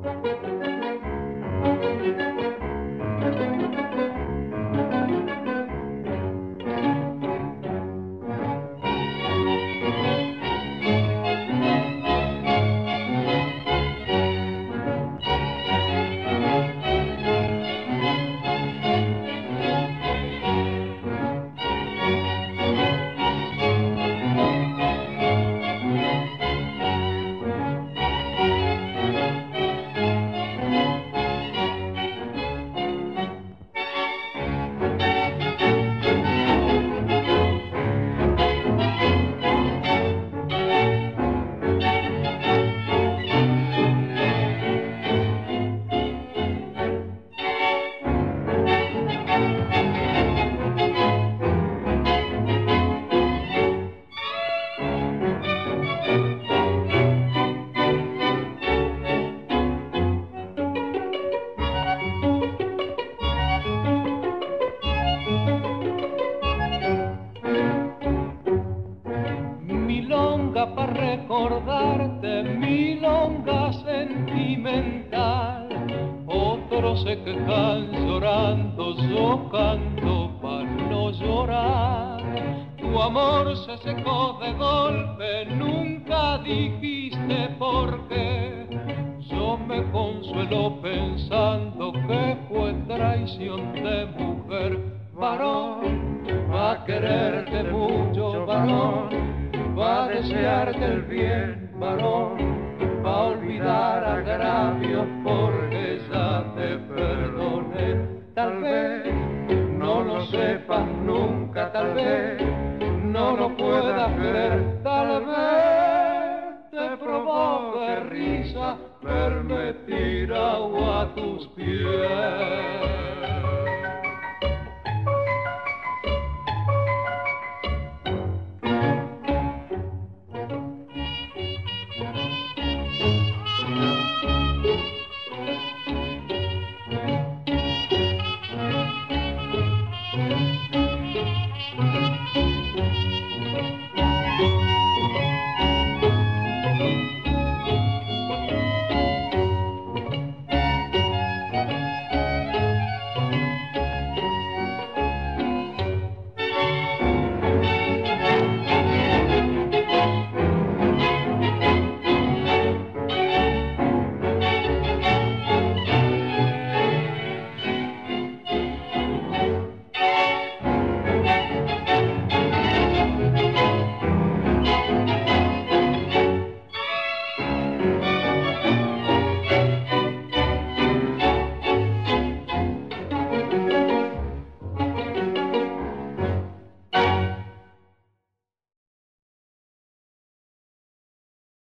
Recordarte milonga sentimental, otros se quejan llorando, yo canto para no llorar. Tu amor se secó de golpe, nunca dijiste por qué. Yo me consuelo pensando que fue traición de mujer. Varón, va a quererte mucho, varón, va a desearte el bien, varón, va a olvidar agravios porque ya te perdoné. Tal vez no lo sepas nunca, tal vez no lo puedas creer, tal vez te provoque risa verme tirado a tus pies.